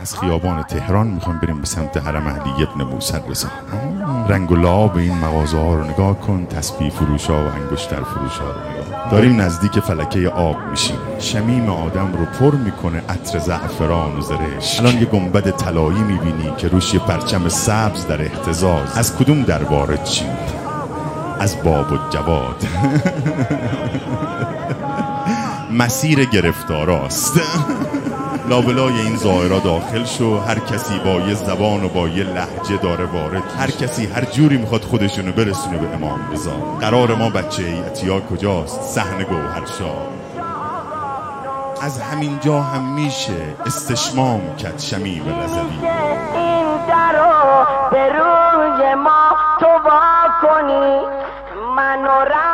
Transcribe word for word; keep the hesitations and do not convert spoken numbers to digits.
از خیابان تهران میخوایم بریم به سمت حرم علی ابن موسی رضا. رنگ و لعاب این مغازه ها رو نگاه کن، تسبیح فروش ها و انگشتر فروش ها رو نگاه. داریم نزدیک فلکه آب میشیم. شمیم آدم رو پر میکنه عطر زعفران و زرشک. الان یه گنبد طلایی میبینی که روش یه پرچم سبز در اهتزاز. از کدوم در وارد چی؟ از باب و جواد. مسیر گرفتاراست. لابلای این ظاهرا داخل شو، هر کسی با یه زبان و با یه لهجه داره وارد، هر کسی هر جوری میخواد خودشونو برسونه به امام رضا. قرار ما بچه ایتیا کجاست؟ صحن گوهرشاه. از همین جا هم میشه استشمام کرد شمیم رضوی. این درو به روی ما تو وا کنی، من و